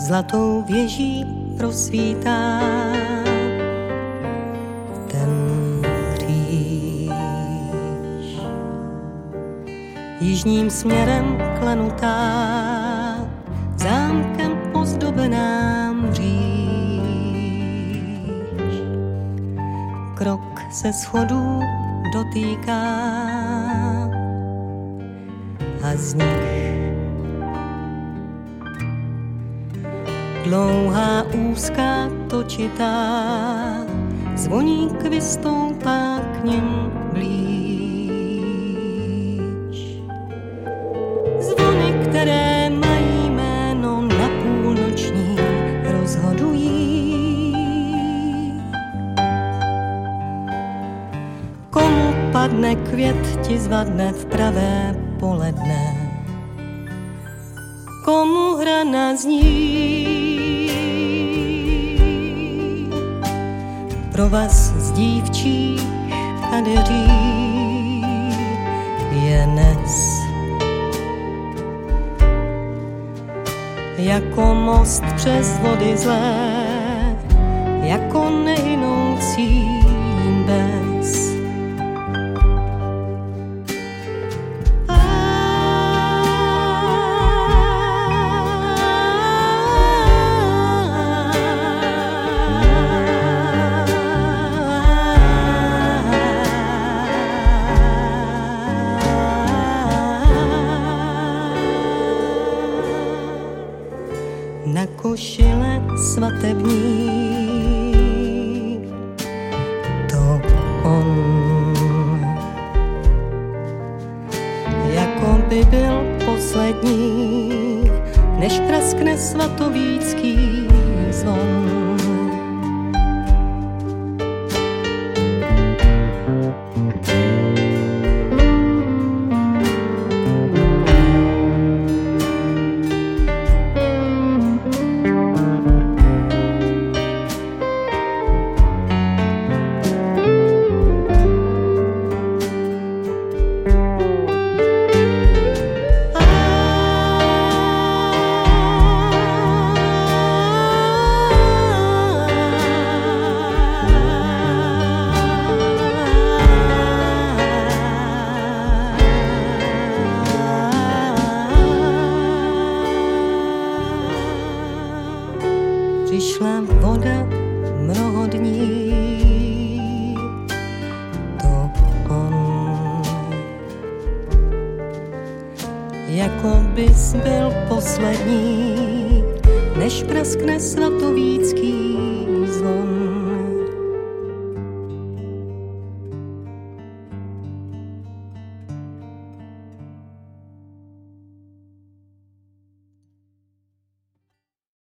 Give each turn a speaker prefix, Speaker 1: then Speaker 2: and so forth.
Speaker 1: zlatou věží prosvítá ten kříž. Jižním směrem klenutá, zámkem ozdobená mříž. Krok se schodů dotýká a z nich dlouhá úzká točitá, zvoník vystoupá k něm blíž. Zvony, které mají jméno na půlnoční, rozhodují, komu padne květ, ti zvadne v pravé poledne, komu hrana zní. Pro vás z dívčích kadeří je nes jako most přes vody zlé, jako nehynoucí bez. Na košile svatební to on, jako by byl poslední, než praskne svatovícký zvon. Přišla voda mnohodní, to on, jako bys byl poslední, než praskne svatovícký